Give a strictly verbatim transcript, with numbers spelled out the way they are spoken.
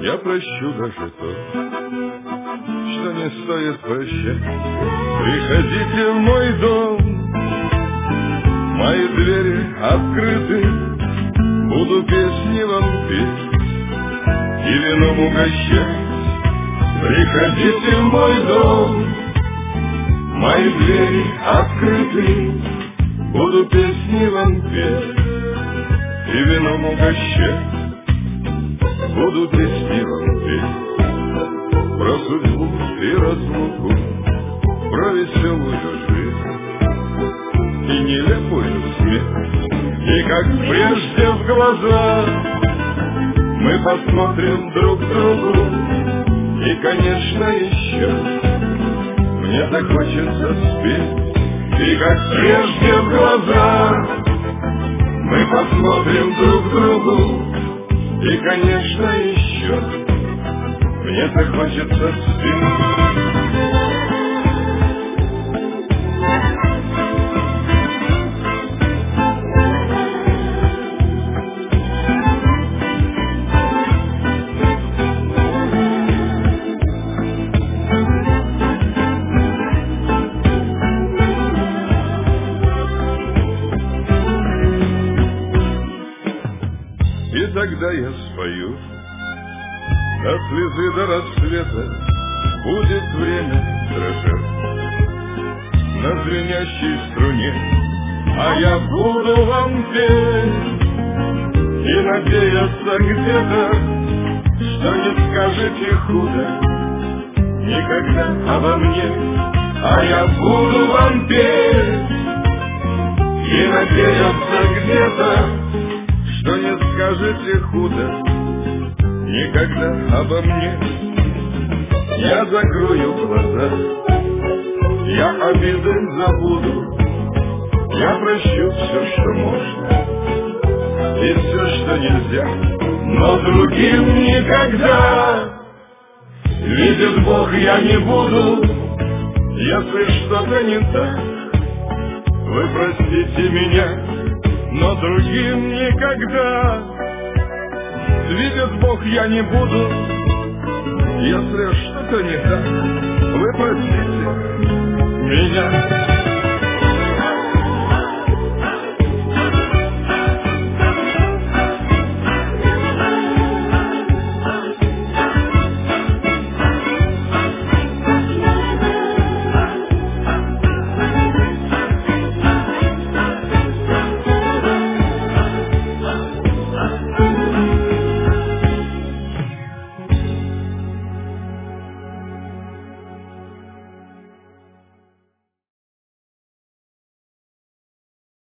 Я прощу даже то, что не стоит прощать. Приходите в мой дом, мои двери открыты, буду песни вам петь и вином угощать. Приходите в мой дом, мои двери открыты, буду песни вам петь и вином угощать. Буду песни вам петь про судьбу и разлуку, про веселую жизнь и нелепую смерть. И как прежде в глаза мы посмотрим друг другу, и, конечно, еще мне захочется спеть. И как прежде в глаза мы посмотрим друг другу, и, конечно, еще мне захочется спеть. И тогда я спою до слезы до рассвета, будет время дрожать на звенящей струне, а я буду вам петь и надеяться где-то, что не скажете худо никогда обо мне. А я буду вам петь и надеяться где-то, что не скажете худо никогда обо мне. Я закрою глаза, я обиды забуду, я прощу все, что можно, и все, что нельзя, но другим никогда. Видит Бог, я не буду, если что-то не так, вы простите меня, но другим никогда. Видит Бог, я не буду, если что-то не так, вы простите меня.